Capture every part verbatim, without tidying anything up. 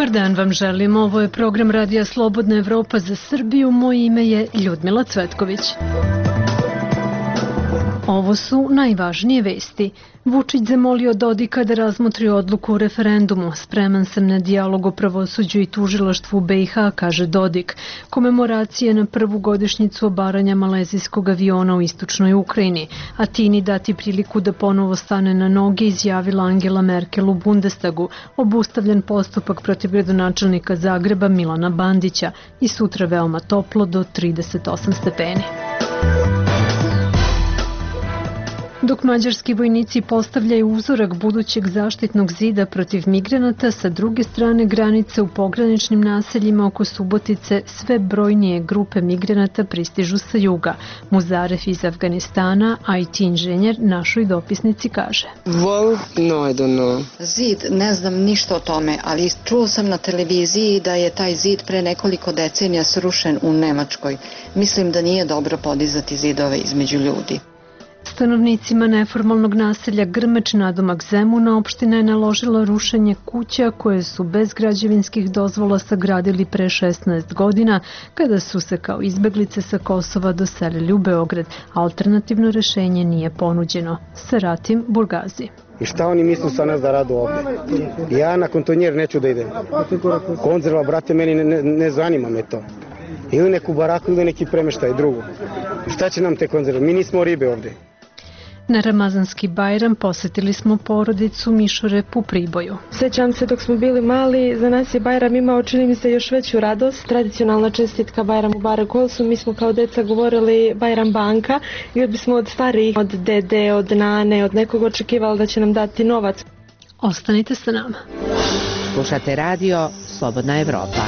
Dobar dan vam želim. Ovo je program Radija Slobodna Evropa za Srbiju. Moje ime je Ljudmila Cvetković. Ovo su najvažnije vesti. Vučić zamolio Dodika da razmotri odluku o referendumu. Spreman sam na dijalog o pravosuđu i tužilaštvu B i H, kaže Dodik. Komemoracije na prvu godišnjicu obaranja malezijskog aviona u istočnoj Ukrajini. Atini dati priliku da ponovo stane na noge, izjavila Angela Merkel u Bundestagu. Obustavljen postupak protiv gradonačelnika Zagreba Milana Bandića i sutra veoma toplo do trideset osam stepeni. Dok mađarski vojnici postavljaju uzorak budućeg zaštitnog zida protiv migranata, sa druge strane granice u pograničnim naseljima oko Subotice sve brojnije grupe migranata pristižu sa juga. Muzaref iz Afganistana, I T inženjer, našoj dopisnici kaže. Well, no, I don't know. Zid, ne znam ništa o tome, ali čuo sam na televiziji da je taj zid pre nekoliko decenija srušen u Nemačkoj. Mislim da nije dobro podizati zidove između ljudi. Stanovnicima neformalnog naselja Grmeč nadomak Zemuna opština je naložila rušenje kuća koje su bez građevinskih dozvola sagradili pre šesnaest godina kada su se kao izbeglice sa Kosova doselili u Beograd. Alternativno rešenje nije ponuđeno. Seratim Burgazi. I šta oni misle sa nas da radu ovde? Ja na kontonjer neću da idem. Konzerva, brate, meni ne, ne, ne zanima me to. Ili neku baraku ili neki premeštaj drugo. Šta će nam te konzerve? Mi nismo ribe ovde. Na Ramazanski Bajram posetili smo porodicu Mišorep u Priboju. Sećam se dok smo bili mali, za nas je Bajram imao, čini mi se, još veću radost. Tradicionalna čestitka Bajram Mubarek Olsu, mi smo kao deca govorili Bajram banka i od bismo od starijih, od dede, od nane, od nekog očekivali da će nam dati novac. Ostanite sa nama. Slušate radio Slobodna Evropa.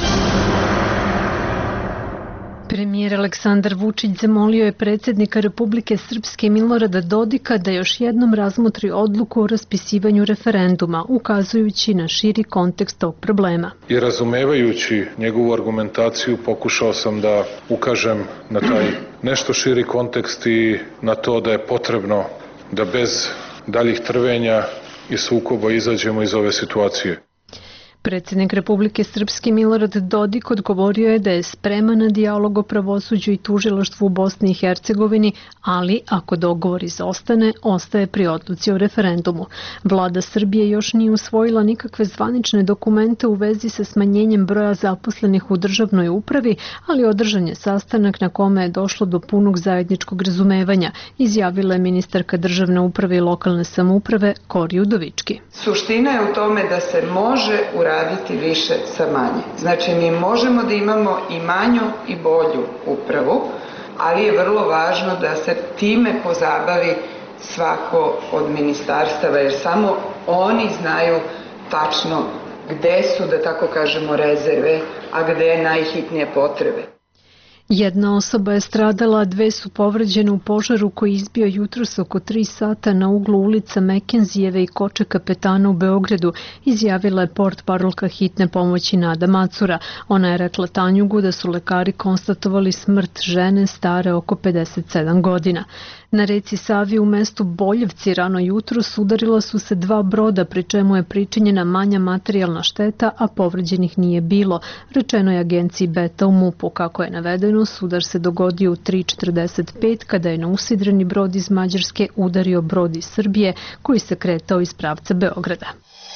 Premijer Aleksandar Vučić zamolio je predsjednika Republike Srpske Milorada Dodika da još jednom razmotri odluku o raspisivanju referenduma, ukazujući na širi kontekst tog problema. I razumevajući njegovu argumentaciju pokušao sam da ukažem na taj nešto širi kontekst i na to da je potrebno da bez daljih trvenja i sukoba izađemo iz ove situacije. Predsjednik Republike Srpske Milorad Dodik odgovorio je da je spreman na dijalog o pravosuđu i tužilaštvu u Bosni i Hercegovini, ali ako dogovor izostane, ostaje pri odluci o referendumu. Vlada Srbije još nije usvojila nikakve zvanične dokumente u vezi sa smanjenjem broja zaposlenih u državnoj upravi, ali održan je sastanak na kome je došlo do punog zajedničkog razumevanja, izjavila je ministarka državne uprave i lokalne samouprave Kori Udovički. Suština je u tome da se može uraditi raditi više sa manje. Znači, mi možemo da imamo i manju i bolju upravu, ali je vrlo važno da se time pozabavi svako od ministarstava, jer samo oni znaju tačno gde su, da tako kažemo, rezerve, a gde je najhitnije potrebe. Jedna osoba je stradala, a dve su povređene u požaru koji izbio jutros oko tri sata na uglu ulica Mekenzijeve i Koče Kapetana u Beogradu, izjavila je portparolka hitne pomoći Nada Macura. Ona je rekla Tanjugu da su lekari konstatovali smrt žene stare oko pedeset sedam godina. Na reci Savi u mestu Boljevci rano jutro sudarila su se dva broda, pri čemu je pričinjena manja materijalna šteta, a povređenih nije bilo. Rečeno je agenciji Beta u MUP-u. Kako je navedeno, sudar se dogodio u tri četrdeset pet kada je na usidreni brod iz Mađarske udario brod iz Srbije koji se kretao iz pravca Beograda.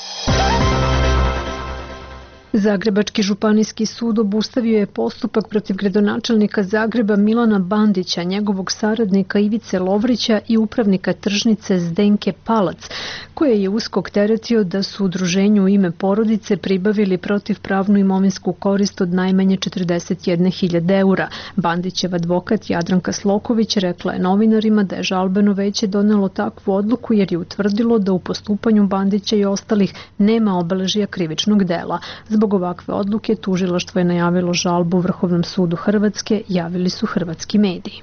Zagrebački županijski sud obustavio je postupak protiv gradonačelnika Zagreba Milana Bandića, njegovog saradnika Ivice Lovrića i upravnika tržnice Zdenke Palac, koje je USKOK teretio da su udruženju u ime porodice pribavili protivpravnu imovinsku korist od najmanje četrdeset jedne hiljade eura. Bandićev advokat Jadranka Sloković rekla je novinarima da je žalbeno veće donelo takvu odluku jer je utvrdilo da u postupanju Bandića i ostalih nema obeležija krivičnog dela. Zbog ovakve odluke tužilaštvo je najavilo žalbu Vrhovnom sudu Hrvatske, javili su hrvatski mediji.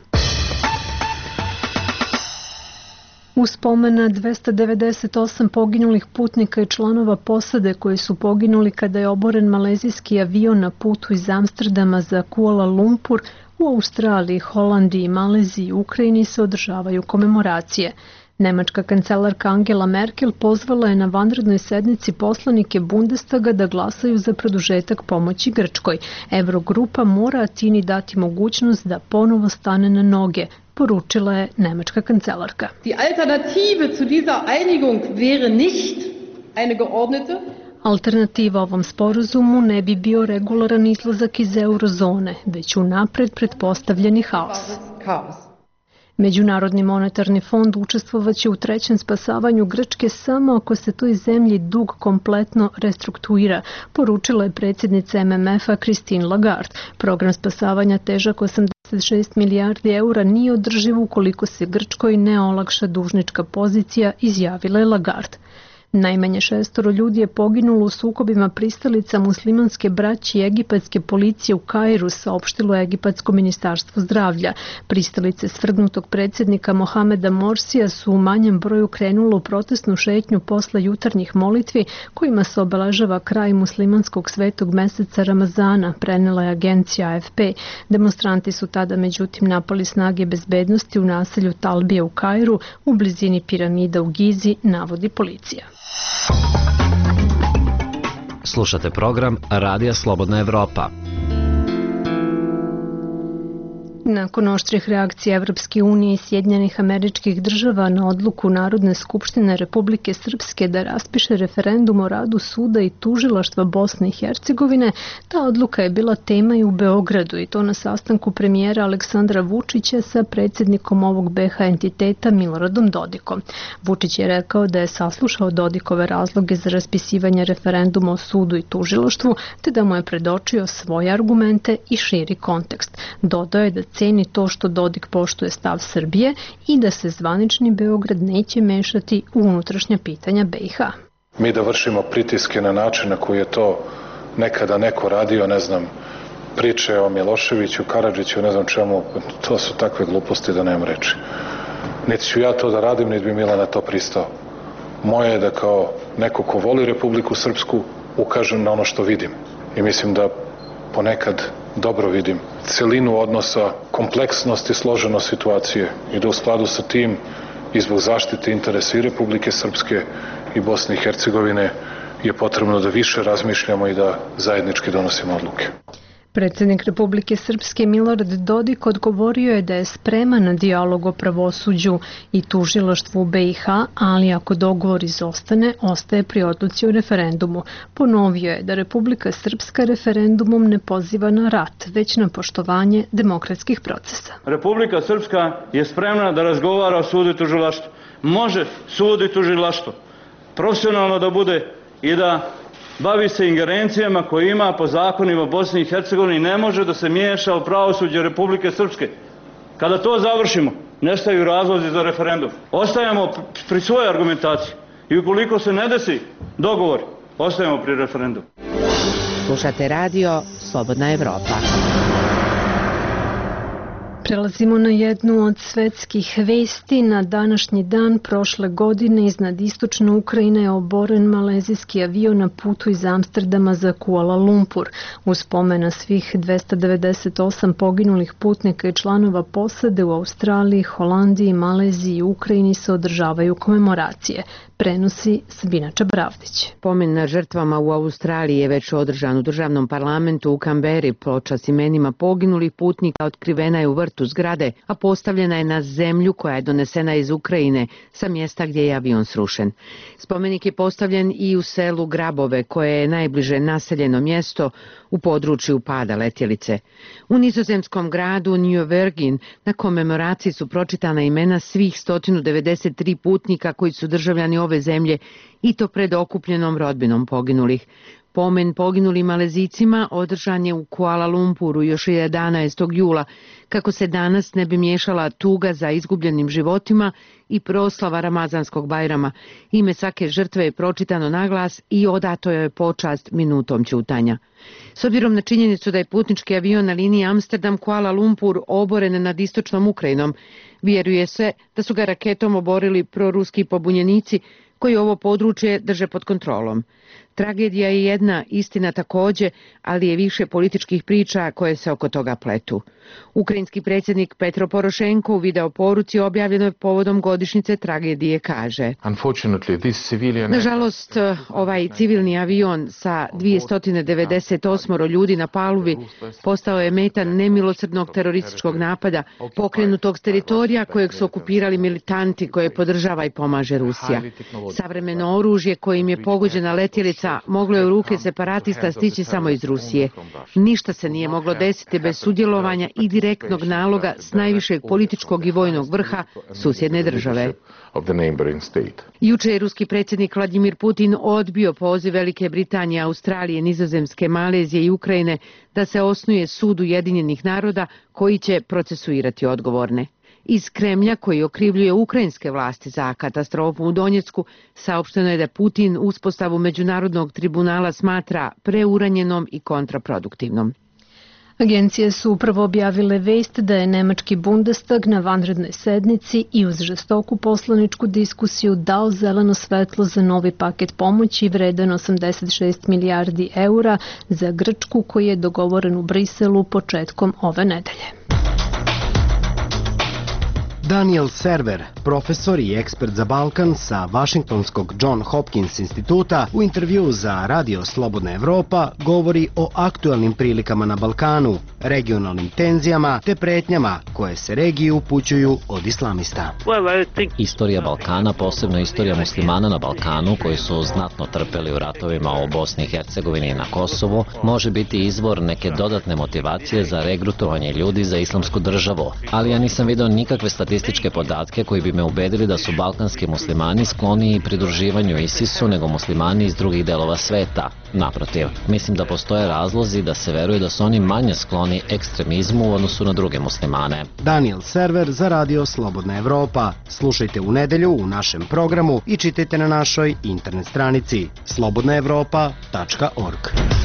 U spomen na dvesta devedeset osam poginulih putnika i članova posade koji su poginuli kada je oboren malezijski avion na putu iz Amsterdama za Kuala Lumpur, u Australiji, Holandiji, Maleziji i Ukrajini se održavaju komemoracije. Nemačka kancelarka Angela Merkel pozvala je na vanrednoj sednici poslanike Bundestaga da glasaju za produžetak pomoći Grčkoj. Evrogrupa mora Atini dati mogućnost da ponovo stane na noge, poručila je nemačka kancelarka. Die Alternative zu dieser Einigung wäre nicht eine geordnete. Alternativa ovom sporazumu ne bi bio regularan izlazak iz eurozone, već unapred pretpostavljeni haos. Međunarodni monetarni fond učestvovaće u trećem spasavanju Grčke samo ako se toj zemlji dug kompletno restruktuira, poručila je predsjednica M M F-a Christine Lagarde. Program spasavanja težak osamdeset šest milijardi eura nije održiv ukoliko se Grčkoj ne olakša dužnička pozicija, izjavila je Lagarde. Najmanje šestoro ljudi je poginulo u sukobima pristalica muslimanske braće i egipatske policije u Kairu, saopštilo je Egipatsko ministarstvo zdravlja. Pristalice svrgnutog predsjednika Mohameda Morsija su u manjem broju krenulo u protestnu šetnju posle jutarnjih molitvi kojima se obeležava kraj muslimanskog svetog meseca Ramazana, prenela je agencija A F P. Demonstranti su tada međutim napali snage bezbednosti u naselju Talbije u Kairu, u blizini piramida u Gizi, navodi policija. Slušate program Radija Slobodna Evropa. Nakon oštrih reakcija Evropske unije i Sjedinjenih Američkih Država na odluku Narodne skupštine Republike Srpske da raspiše referendum o radu suda i tužilaštva Bosne i Hercegovine, ta odluka je bila tema i u Beogradu, i to na sastanku premijera Aleksandra Vučića sa predsjednikom ovog B iH entiteta Miloradom Dodikom. Vučić je rekao da je saslušao Dodikove razloge za raspisivanje referenduma o sudu i tužilaštvu, te da mu je predočio svoje argumente i širi kontekst. Dodao je da ceni to što Dodik poštuje stav Srbije i da se zvanični Beograd neće mešati u unutrašnja pitanja B iH. Mi da vršimo pritiske na način na koji je to nekada neko radio, ne znam, priče o Miloševiću, Karadžiću, ne znam čemu, to su takve gluposti da nemam reči. Niti ću ja to da radim, niti bi Mila na to pristao. Moje je da kao neko ko voli Republiku Srpsku ukažem na ono što vidim. I mislim da ponekad dobro vidim celinu odnosa, kompleksnost i složenost situacije i da u skladu sa tim i zbog zaštite interesa i Republike Srpske i Bosne i Hercegovine je potrebno da više razmišljamo i da zajednički donosimo odluke. Predsjednik Republike Srpske Milorad Dodik odgovorio je da je spreman na dijalog o pravosuđu i tužilaštvu u B iH, ali ako dogovor izostane, ostaje pri odluci o referendumu. Ponovio je da Republika Srpska referendumom ne poziva na rat, već na poštovanje demokratskih procesa. Republika Srpska je spremna da razgovara o sudu i tužilaštvu. Može sud i tužilaštvo profesionalno da bude i da bavi se ingerencijama koje ima po zakonima Bosne i Hercegovine i ne može da se miješa u pravosuđe Republike Srpske. Kada to završimo, nestaju razlozi za referendum. Ostajemo pri svojoj argumentaciji i ukoliko se ne desi dogovor, ostajemo pri referendumu. Slušate radio Slobodna Evropa. Prelazimo na jednu od svetskih vesti. Na današnji dan prošle godine iznad istočne Ukrajine je oboren malezijski avion na putu iz Amsterdama za Kuala Lumpur. Uz spomena svih dvesta devedeset osam poginulih putnika i članova posade u Australiji, Holandiji, Maleziji i Ukrajini se održavaju komemoracije. Prenosi Sabina Čabravdić. Pomen na žrtvama u Australiji je već održan u državnom parlamentu u Kamberi. Ploča s imenima poginulih putnika otkrivena je u vrtu zgrade, a postavljena je na zemlju koja je donesena iz Ukrajine sa mjesta gdje je avion srušen. Spomenik je postavljen i u selu Grabove, koje je najbliže naseljeno mjesto u području pada letjelice. U nizozemskom gradu New Vergin na komemoraciji su pročitana imena svih sto devedeset tri putnika koji su državljani ove zemlje i to pred okupljenom rodbinom poginulih. Pomen poginulim Malezijcima održan je u Kuala Lumpuru još jedanaestog jula, kako se danas ne bi miješala tuga za izgubljenim životima i proslava Ramazanskog Bajrama. Ime svake žrtve je pročitano naglas i odato je počast minutom ćutanja. S obzirom na činjenicu da je putnički avion na liniji Amsterdam-Kuala Lumpur oboren nad istočnom Ukrajinom, vjeruje se da su ga raketom oborili proruski pobunjenici koji ovo područje drže pod kontrolom. Tragedija je jedna, istina takođe, ali je više političkih priča koje se oko toga pletu. Ukrajinski predsjednik Petro Porošenko u video poruci objavljenoj povodom godišnjice tragedije kaže: Nažalost, ovaj civilni avion sa dvesta devedeset osam ljudi na palubi postao je meta nemilosrdnog terorističkog napada pokrenutog s teritorija kojeg su okupirali militanti koje podržava i pomaže Rusija. Savremeno oružje kojim je pogođena letjelica moglo je u ruke separatista stići samo iz Rusije. Ništa se nije moglo desiti bez sudjelovanja i direktnog naloga s najvišeg političkog i vojnog vrha susjedne države. Juče je ruski predsjednik Vladimir Putin odbio poziv Velike Britanije, Australije, Nizozemske, Malezije i Ukrajine da se osnuje sud Ujedinjenih naroda koji će procesuirati odgovorne. Iz Kremlja, koji okrivljuje ukrajinske vlasti za katastrofu u Donjecku, saopšteno je da Putin uspostavu međunarodnog tribunala smatra preuranjenom i kontraproduktivnom. Agencije su upravo objavile vest da je nemački Bundestag na vanrednoj sednici i uz žestoku poslaničku diskusiju dao zeleno svetlo za novi paket pomoći vredan osamdeset šest milijardi eura za Grčku koji je dogovoren u Briselu početkom ove nedelje. Daniel Server, profesor i ekspert za Balkan sa Vašingtonskog John Hopkins instituta, u intervju za Radio Slobodna Evropa govori o aktuelnim prilikama na Balkanu, regionalnim tenzijama te pretnjama koje se regiji upućuju od islamista. Istorija Balkana, posebno istorija muslimana na Balkanu koji su znatno trpeli u ratovima u Bosni i Hercegovini i na Kosovu, može biti izvor neke dodatne motivacije za regrutovanje ljudi za islamsku državu, ali ja nisam video nikakve statističke podatke koji bi me ubedili da su balkanski muslimani skloniji pridruživanju ISIS-u nego muslimani iz drugih delova sveta. Naprotiv, mislim da postoje razlozi da se veruje da su oni manje skloni ekstremizmu u odnosu na druge muslimane. Daniel Server za Radio Slobodna Evropa. Slušajte u nedelju u našem programu i čitajte na našoj internet stranici slobodna evropa tačka org.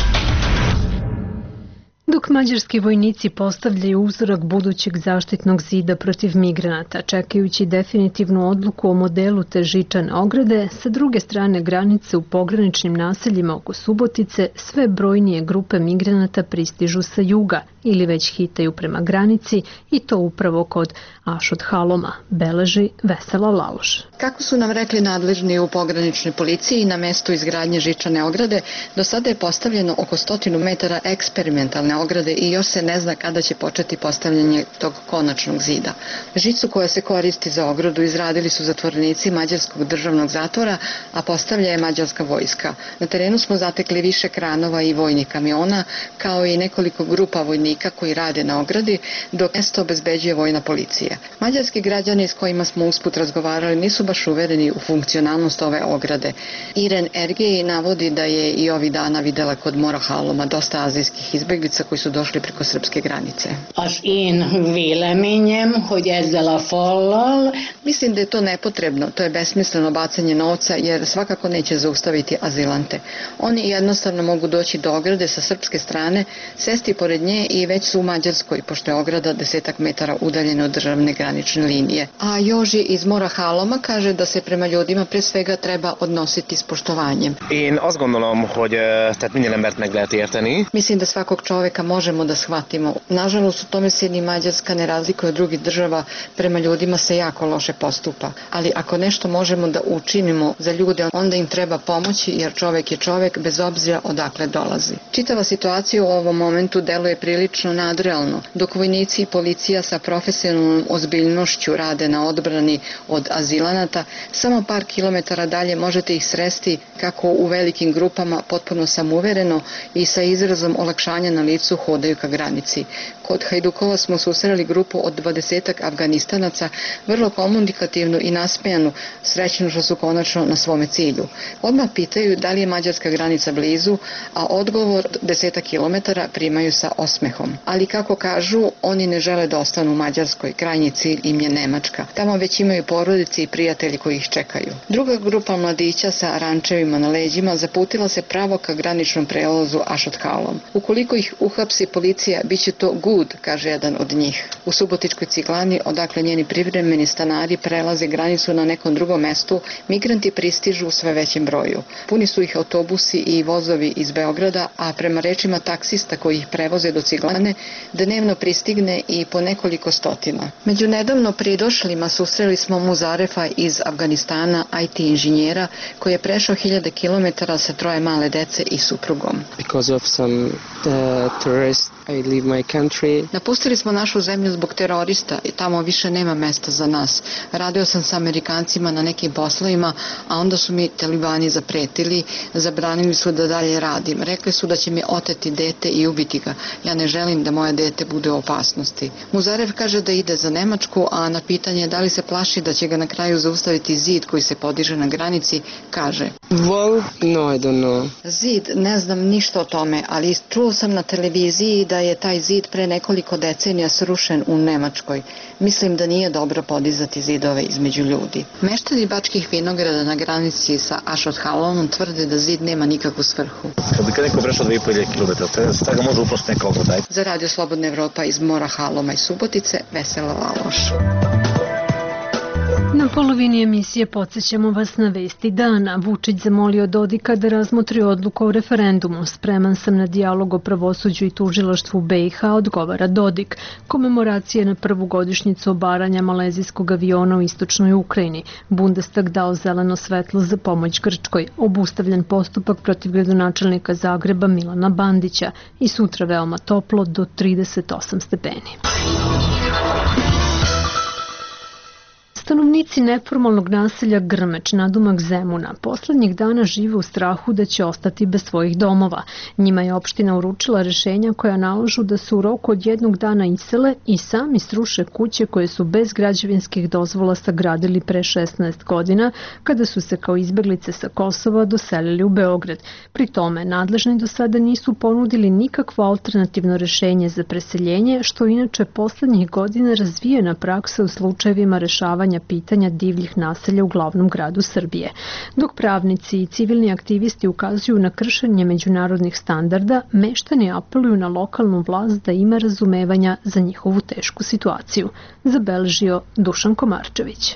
Dok mađarski vojnici postavljaju uzorak budućeg zaštitnog zida protiv migranata, čekajući definitivnu odluku o modelu te žičane ograde, sa druge strane granice u pograničnim naseljima oko Subotice sve brojnije grupe migranata pristižu sa juga ili već hitaju prema granici i to upravo kod Ašot Haloma, beleži Vesela Laloš. Kako su nam rekli nadležni u pograničnoj policiji, na mestu izgradnje žičane ograde do sada je postavljeno oko stotinu metara eksperimentalne ograde i još se ne zna kada će početi postavljanje tog konačnog zida. Žicu koja se koristi za ogradu izradili su zatvorenici mađarskog državnog zatvora, a postavlja je mađarska vojska. Na terenu smo zatekli više kranova i vojnih kamiona, kao i nekoliko grupa vojnika koji rade na ogradi, dok mesto obezbeđuje vojna policija. Mađarski građani s kojima smo usput razgovarali nisu baš uvereni u funkcionalnost ove ograde. Iren Ergej navodi da je i ovih dana videla kod Mora Haloma dosta azijskih izbeglica koji su došli preko srpske granice. Az én véleményem, hogy ezzel a fallal... Mislim da je to nepotrebno, to je besmisleno bacanje novca jer svakako neće zaustaviti azilante. Oni jednostavno mogu doći do ograde sa srpske strane, sesti pored nje i već su u Mađarskoj, pošto je ograda desetak metara udaljena od državne granične linije. A Joži iz Mora Haloma kaže da se prema ljudima pre svega treba odnositi s poštovanjem. Én azt gondolom, hogy tehát minden embert meg lehet érteni. Mislim da svakog čoveka možemo da shvatimo. Nažalost, u tome se ni Mađarska ne razlikuje od drugih država, prema ljudima se jako loše postupa. Ali ako nešto možemo da učinimo za ljude, onda im treba pomoći jer čovek je čovek bez obzira odakle dolazi. Čitava situacija u ovom momentu deluje prilično nadrealno. Dok vojnici i policija sa profesionalnom ozbiljnošću rade na odbrani od azilanata, samo par kilometara dalje možete ih sresti kako u velikim grupama potpuno samouvereno i sa izrazom olakšanja na licu hodaju ka granici. Kod Hajdukova smo susreli grupu od dvadesetak Afganistanaca, vrlo komunikativnu i nasmejanu, srećno što su konačno na svome cilju. Odmah pitaju da li je mađarska granica blizu, a odgovor desetak kilometara primaju sa osmehom. Ali kako kažu, oni ne žele da ostanu u Mađarskoj, krajnji cilj im je Nemačka. Tamo već imaju porodice i prijatelji koji ih čekaju. Druga grupa mladića sa rančevima na leđima zaputila se pravo ka graničnom prelazu Ašot Halom. Ukoliko ih uhapsi policija, bit će to good, kaže jedan od njih. U Subotičkoj Ciglani, odakle njeni privremeni stanari prelaze granicu na nekom drugom mestu, migranti pristižu u sve većem broju. Puni su ih autobusi i vozovi iz Beograda, a prema rečima taksista koji ih prevoze do Ciglane, dnevno pristigne i po nekoliko stotina. Među nedavno pridošlima susreli smo Muzarefa iz Afganistana, I T inženjera, koji je prešao hiljade kilometara sa troje male dece i suprugom. Because of some uh, terrorists, I leave my country. Napustili smo našu zemlju zbog terorista i tamo više nema mesta za nas. Radio sam sa Amerikancima na nekim poslovima, a onda su mi talibani zapretili, zabranili su da dalje radim. Rekli su da će mi oteti dete i ubiti ga. Ja ne želim da moje dete bude u opasnosti. Muzarev kaže da ide za Nemačku, a na pitanje da li se plaši da će ga na kraju zaustaviti zid koji se podiže na granici, kaže: Well, no, I don't know. Zid, ne znam ništa o tome, ali čuo sam na televiziji da je taj zid pre nekoliko decenija srušen u Nemačkoj. Mislim da nije dobro podizati zidove između ljudi. Meštani Bačkih Vinograda na granici sa Ašot-Halomom tvrde da zid nema nikakvu svrhu. Kad bi neko prešao dve i po hiljade kilometara, staga može uprosti neka ogledaj. Za Radio Slobodna Evropa iz Mora, Haloma i Subotice, Vesela Laloš. Na polovini emisije podsjećamo vas na vesti dana. Vučić zamolio Dodika da razmotri odluku o referendumu. Spreman sam na dijalog o pravosuđu i tužilaštvu B i H, odgovara Dodik. Komemoracije na prvu godišnjicu obaranja malezijskog aviona u istočnoj Ukrajini. Bundestag dao zeleno svetlo za pomoć Grčkoj. Obustavljen postupak protiv gradonačelnika Zagreba Milana Bandića. I sutra veoma toplo do trideset osam stepeni. Stanovnici neformalnog naselja Grmeč, nadomak Zemuna, poslednjih dana žive u strahu da će ostati bez svojih domova. Njima je opština uručila rešenja koja nalažu da se u roku od jednog dana isele i sami sruše kuće koje su bez građevinskih dozvola sagradili pre šesnaest godina, kada su se kao izbeglice sa Kosova doselili u Beograd. Pri tome, nadležni do sada nisu ponudili nikakvo alternativno rešenje za preseljenje, što inače poslednjih godina razvijena praksa u slučajevima rešavanja pitanja divljih naselja u glavnom gradu Srbije. Dok pravnici i civilni aktivisti ukazuju na kršenje međunarodnih standarda, meštani apeluju na lokalnu vlast da ima razumevanja za njihovu tešku situaciju, zabeležio Dušan Komarčević.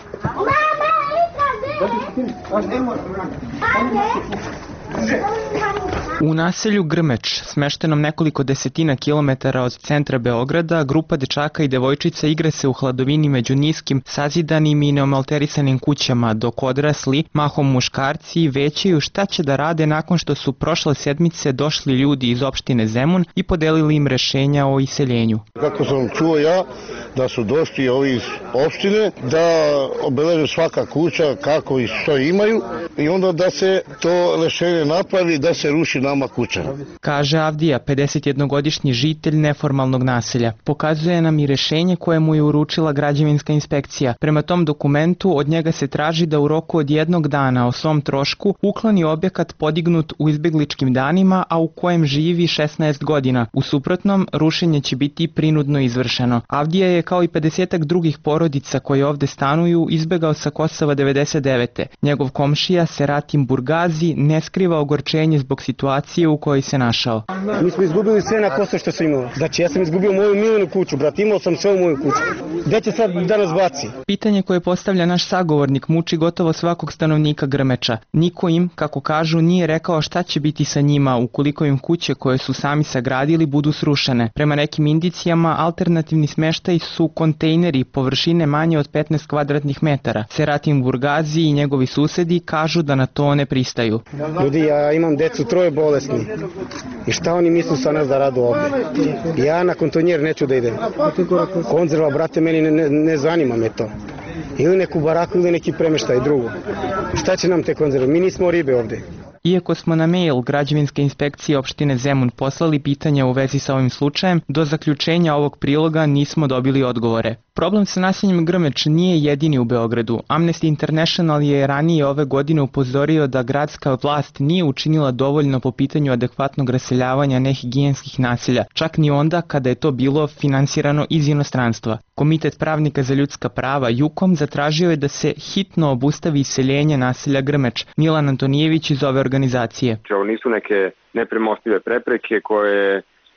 U naselju Grmeč, smeštenom nekoliko desetina kilometara od centra Beograda, grupa dečaka i devojčica igra se u hladovini među niskim, sazidanim i neomalterisanim kućama, dok odrasli, mahom muškarci, većaju šta će da rade nakon što su prošle sedmice došli ljudi iz opštine Zemun i podelili im rešenja o iseljenju. Kako sam čuo ja, da su došli ovi iz opštine, da obeleže svaka kuća kako i što imaju i onda da se to rešenje napravi, da se ruši nama kuća. Kaže Avdija, pedesetjednogodišnji žitelj neformalnog naselja. Pokazuje nam i rešenje koje mu je uručila građevinska inspekcija. Prema tom dokumentu od njega se traži da u roku od jednog dana o svom trošku ukloni objekat podignut u izbegličkim danima, a u kojem živi šesnaest godina. U suprotnom, rušenje će biti prinudno izvršeno. Avdija je kao i pedesetak drugih porodica koje ovde stanuju izbegao sa Kosova devedeset devete. Njegov komšija Seratim Burgazi ne skriva ogorčenje zbog situacije u kojoj se našao. Mi smo izgubili sve na Kosovo što sam imao. Znači ja sam izgubio moju miljenu kuću, brat, imao sam sve u moju kuću. Gde će sad da nas baci? Pitanje koje postavlja naš sagovornik muči gotovo svakog stanovnika Grmeča. Niko im, kako kažu, nije rekao šta će biti sa njima ukoliko im kuće koje su sami sagradili budu srušene. Prema nekim indicijama, alternativni smeštaj su kontejneri površine manje od petnaest kvadratnih metara. Seratim Burgazi i njegovi susedi kažu da na to ne pristaju. Ljudi, ja imam decu troje bolesni. I šta oni misle sa nas da radu ovde? Ja na kontonjer neću da idem. Konzerva, brate, meni ne, ne, ne zanima me to. Ili neku baraku ili neki premeštaj drugo. Šta će nam te konzerve? Mi nismo ribe ovde. Iako smo na mail građevinske inspekcije opštine Zemun poslali pitanja u vezi sa ovim slučajem, do zaključenja ovog priloga nismo dobili odgovore. Problem sa naseljem Grmeč nije jedini u Beogradu. Amnesty International je ranije ove godine upozorio da gradska vlast nije učinila dovoljno po pitanju adekvatnog raseljavanja nehigijenskih naselja, čak ni onda kada je to bilo finansirano iz inostranstva. Komitet pravnika za ljudska prava Jukom zatražio je da se hitno obustavi iseljenje naselja Grmeč. Milan Antonijević iz ove organizacije. Ovo nisu neke nepremostive prepreke koje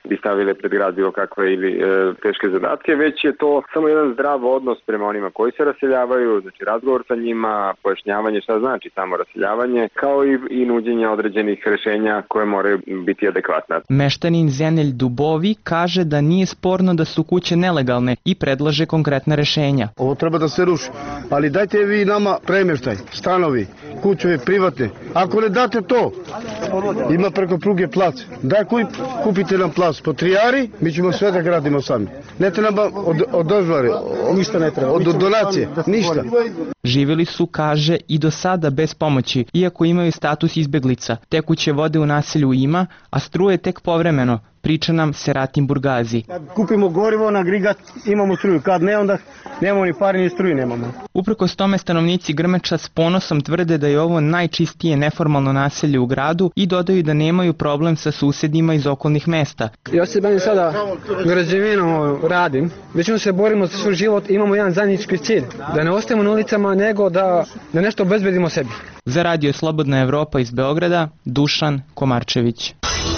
bi stavile pred grad bilo kakve ili e, teške zadatke, već je to samo jedan zdrav odnos prema onima koji se raseljavaju, znači razgovor sa njima, pojašnjavanje šta znači samo raseljavanje, kao i, i nuđenje određenih rešenja koje moraju biti adekvatna. Meštanin Zenelj Dubovi kaže da nije sporno da su kuće nelegalne i predlaže konkretna rešenja. Ovo treba da se ruši, ali dajte vi nama premještaj, stanovi, kućovi privatne. Ako ne date to, ima preko pruge plac. Daj kupite nam plac po tri ari, mi ćemo sve da gradimo sami. Ne treba od, od dozvore, ništa ne treba, od donacije, ništa. Živjeli su, kaže, i do sada bez pomoći, iako imaju status izbeglica. Tekuće vode u naselju ima, a struje tek povremeno, priča nam Seratin Burgazi. Kad kupimo gorivo na agregat, imamo struju, kad ne, onda nemamo ni pari ni struju nemamo. Uprkos tome stanovnici Grmeča s ponosom tvrde da je ovo najčistije neformalno naselje u gradu i dodaju da nemaju problem sa susedima iz okolnih mesta. Ja se bavim sada građevinom, radim. Većinom se borimo za svoj život, imamo jedan zajednički cilj, da ne ostajemo na ulicama, nego da, da nešto obezbedimo sebi. Za Radio Slobodna Evropa iz Beograda, Dušan Komarčević.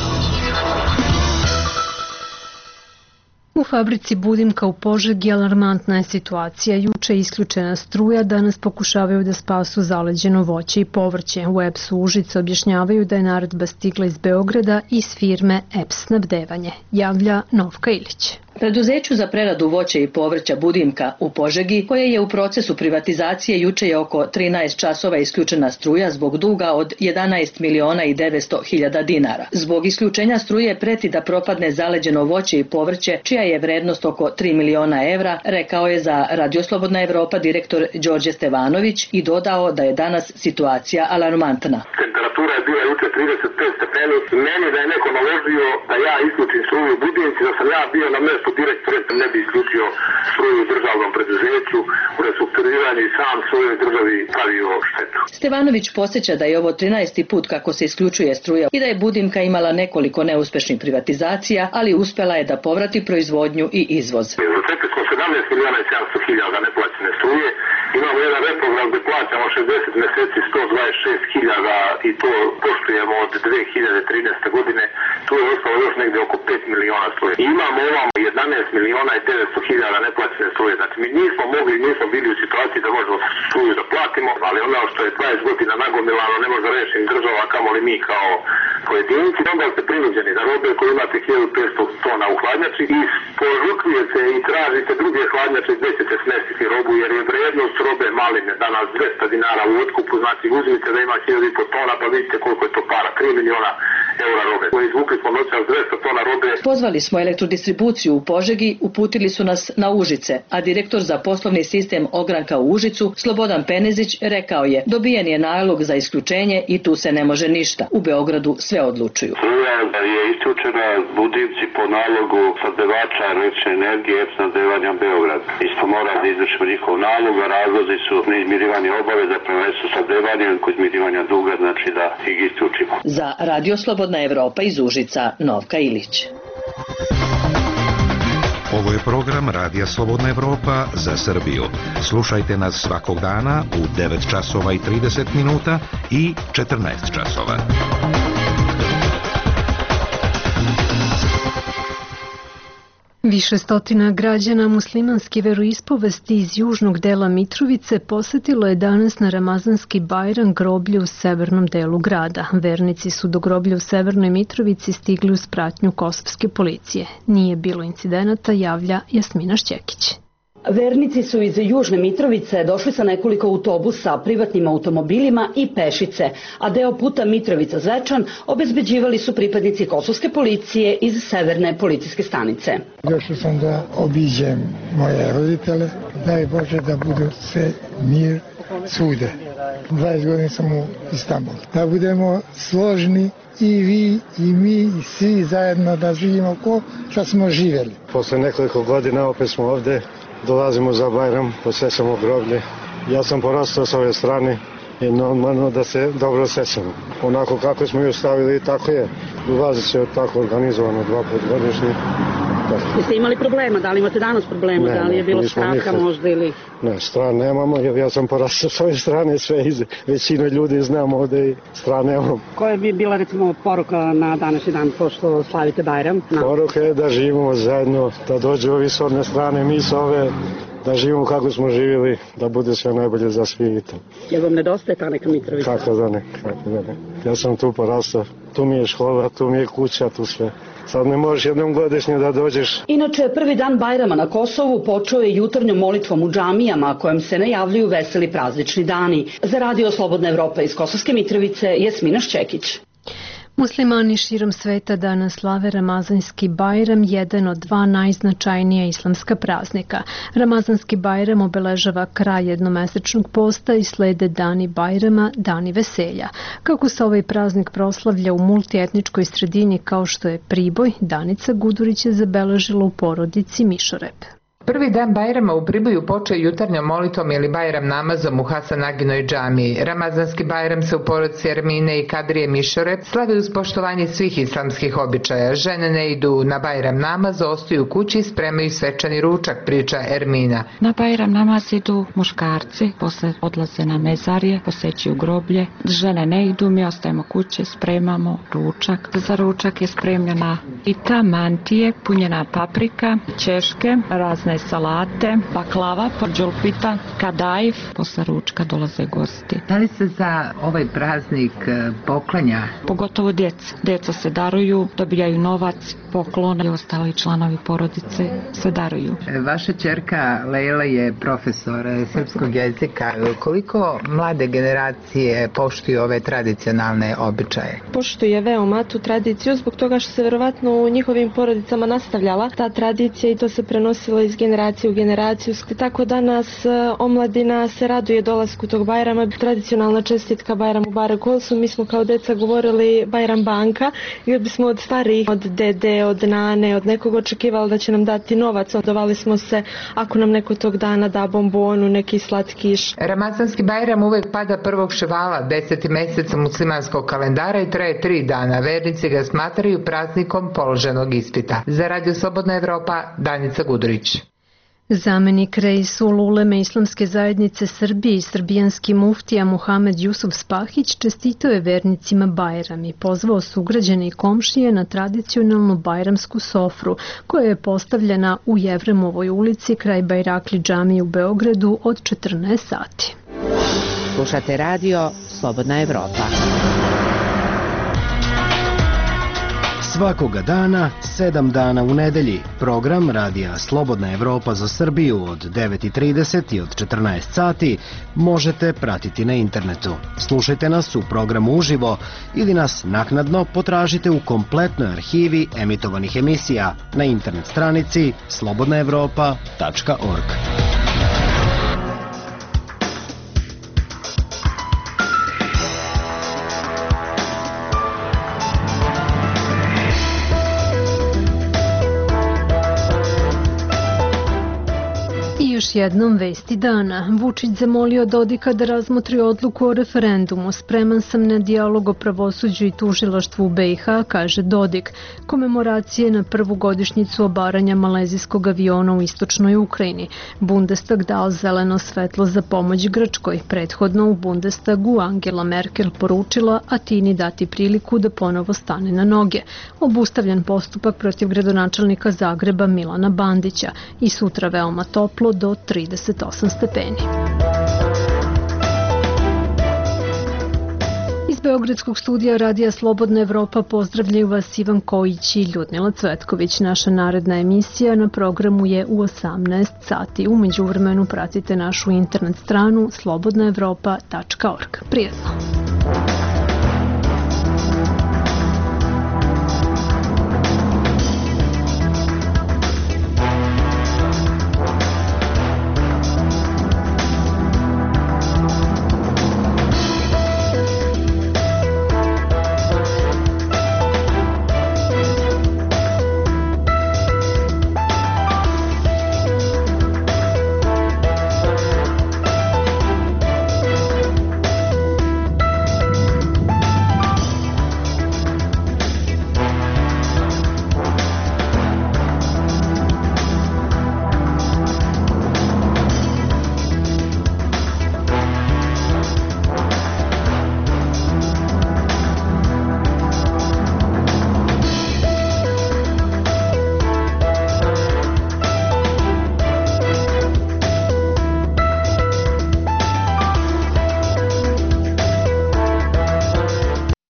U fabrici Budimka u Požegi alarmantna je situacija. Juče je isključena struja, danas pokušavaju da spasu zaleđeno voće i povrće. U E P S-u Užice objašnjavaju da je naredba stigla iz Beograda iz firme E P S Snabdevanje. Javlja Novka Ilić. Preduzeću za preradu voća i povrća Budimka u Požegi, koje je u procesu privatizacije, juče je oko trinaest časova isključena struja zbog duga od jedanaest miliona i devetsto hiljada dinara. Zbog isključenja struje preti da propadne zaleđeno voće i povrće, čija je vrednost oko tri miliona evra, rekao je za Radio Slobodna Evropa direktor Đorđe Stevanović i dodao da je danas situacija alarmantna. Temperatura je bila juče trideset pet stepeni. Meni da je neko naložio da ja isključim struju u Budimci, da sam ja bio na mestu direktor, ne bi isključio struju u državnom preduzeću u restrukturiranju i sam svojoj državi pravio štetu. Stevanović podsjeća da je ovo trinaesti put kako se isključuje struja i da je Budimka imala nekoliko neuspešnih privatizacija, ali uspela je da povrati proizvodnju i izvoz. Zatekli smo sedamnaest miliona i sedamsto hiljada neplaćene struje. Imamo jedan reprogram gde plaćamo šezdeset meseci sto dvadeset šest hiljada i to poštujemo od dve hiljade trinaeste. godine. Tu je ostalo još negde oko pet miliona struje. Imamo ovamo jedanaest miliona i devetsto hiljada neplaćene struje. Znači mi nismo mogli, nismo bili u situaciji da možemo struju da platimo, ali ono što je dvadeset godina nagomilano ne može rešiti država, kamoli mi kao pojedinci. Onda ste prinuđeni da robe koji imate hiljadu petsto tona u hladnjači i požutvijete i tražite druge hladnjače gde ćete smestiti robu, jer je vrednost robe maline danas dvesta dinara u otkupu, znači uzmite da ima hiljadu i po tona pa vidite koliko je to para, tri miliona eura robe. Koji izvukli smo noćas dvesta tona robe. Pozvali smo elektrodistribuciju u Požegi, uputili su nas na Užice, a direktor za poslovni sistem ogranka u Užicu, Slobodan Penezić, rekao je dobijen je nalog za isključenje i tu se ne može ništa. U Beogradu sve odlučuju. Struja je isključena Budimci po nalogu snabdevača električne energije E P S Snabdevanja Beograd. Isto mora da izvršimo njihov nalog, a razlozi su neizmirivanje obaveza prema E P S-u snabdevanja i izmirivanja duga, znači da ih isključimo. Za Radio Slobodna Evropa iz Užica, Novka Ilić. Ovo je program Radija Slobodna Evropa za Srbiju. Slušajte nas svakog dana u devet časova i trideset minuta i četrnaest časova. Više stotina građana muslimanske veroispovesti iz južnog dela Mitrovice posetilo je danas na Ramazanski Bajram groblje u severnom delu grada. Vernici su do groblja u Severnoj Mitrovici stigli uz pratnju kosovske policije. Nije bilo incidenata, javlja Jasmina Šćekić. Vernici su iz Južne Mitrovice došli sa nekoliko autobusa, privatnim automobilima i pešice, a deo puta Mitrovica-Zvečan obezbeđivali su pripadnici kosovske policije iz Severne policijske stanice. Došao sam da obiđem moje roditele, daj Bože da budu sve mir svude. dvadeset godina sam u Istanbulu. Da budemo složni i vi i mi i svi zajedno da živimo ko što smo živjeli. Posle nekoliko godina opet smo ovde. Dolazimo za Bajram, posjećamo groblje. Ja sam porastao s ove strane i normalno da se dobro sjećamo. Onako kako smo ju stavili, tako je. Ulazit će tako organizovano dva put godišnje. Jeste imali problema? Da li imate danas problema? Ne, da li je bilo straha možda ili... Ne, strah nemamo, jer ja sam porastao s ove strane, sve iz većine ljudi znam ovde i strah nemamo. Koja bi bila recimo poruka na današnji dan pošto slavite Bajram? No. Poruka je da živimo zajedno, da dođe ovi s odne strane, mi s ove, da živimo kako smo živjeli, da bude sve najbolje za svi i to. Jel vam nedostaje ta neka Mitrovica? Kako da ne, kako da ne. Ja sam tu porastao, tu mi je škola, tu mi je kuća, tu sve. Sad ne možeš jednom godišnje da dođeš. Inače, prvi dan Bajrama na Kosovu počeo je jutarnjom molitvom u džamijama kojom se najavljuju veseli praznični dani. Za Radio Slobodna Evropa iz Kosovske Mitrovice, Jasmina Šćekić. Muslimani širom sveta danas slave Ramazanski Bajram, jedan od dva najznačajnija islamska praznika. Ramazanski Bajram obeležava kraj jednomesečnog posta i slede dani Bajrama, dani veselja. Kako se ovaj praznik proslavlja u multietničkoj sredini kao što je Priboj, Danica Gudurić je zabeležila u porodici Mišorep. Prvi dan Bajrama u Priboju počeo jutarnjom molitvom ili Bajram namazom u Hasan Aginoj džamiji. Ramazanski Bajram se u porodici Ermine i Kadrije Mišorep slavi uz poštovanje svih islamskih običaja. Žene ne idu na Bajram namaz, ostaju u kući i spremaju svečani ručak, priča Ermina. Na Bajram namaz idu muškarci, posle odlaze na mezarje, posećuju groblje. Žene ne idu, mi ostajemo kući, spremamo ručak. Za ručak je spremljena i ta mantije, punjena paprika, ćeške, razne salate, baklava, porđulpita, kadajf. Posle ručka dolaze gosti. Da li se za ovaj praznik poklanja? Pogotovo djeca. Djeca se daruju, dobijaju novac, poklon i ostali članovi porodice se daruju. Vaša ćerka Leila je profesor srpskog jezika. Koliko mlade generacije poštuju ove tradicionalne običaje? Poštuje veoma tu tradiciju zbog toga što se verovatno u njihovim porodicama nastavljala ta tradicija i to se prenosilo iz generacije u generaciju. Tako danas omladina se raduje dolasku tog Bajrama. Tradicionalna čestitka Bajram Mubarek Olsu. Mi smo kao deca govorili Bajram banka jer bismo od starijih, od dede, od nane, od nekog očekivali da će nam dati novac. Odavali smo se ako nam neko tog dana da bombonu, neki slatkiš. Ramazanski Bajram uvek pada prvog ševala, deseti mesec muslimanskog kalendara i traje tri dana. Vernici ga smatraju praznikom položenog ispita. Za Radio Slobodna Evropa, Danica Gudurić. Zamenik Reisul Uleme Islamske zajednice Srbije i srbijanski muftija Muhamed Jusuf Spahić čestitao je vernicima Bajram i pozvao sugrađane i komšije na tradicionalnu bajramsku sofru koja je postavljena u Jevremovoj ulici kraj Bajrakli džamije u Beogradu od četrnaest sati. Slušate radio Slobodna Evropa. Svakoga dana, sedam dana u nedelji, program Radija Slobodna Evropa za Srbiju od devet i trideset i od četrnaest sati možete pratiti na internetu. Slušajte nas u programu uživo ili nas naknadno potražite u kompletnoj arhivi emitovanih emisija na internet stranici slobodna evropa tačka org. Još jednom vesti dana. Vučić zamolio Dodika da razmotri odluku o referendumu. Spreman sam na dijalog o pravosuđu i tužilaštvu u be i ha, kaže Dodik. Komemoracije na prvu godišnjicu obaranja malezijskog aviona u istočnoj Ukrajini. Bundestag dao zeleno svetlo za pomoć Grčkoj. Prethodno u Bundestagu Angela Merkel poručila Atini dati priliku da ponovo stane na noge. Obustavljen postupak protiv gradonačelnika Zagreba Milana Bandića i sutra veoma toplo do trideset osam stepeni. Iz Beogradskog studija Radija Slobodna Evropa pozdravljaju vas Ivan Kojić i Ljudmila Cvetković. Naša naredna emisija na programu je u osamnaest sati. U međuvremenu pratite našu internet stranu slobodna evropa tačka org. Prijetno!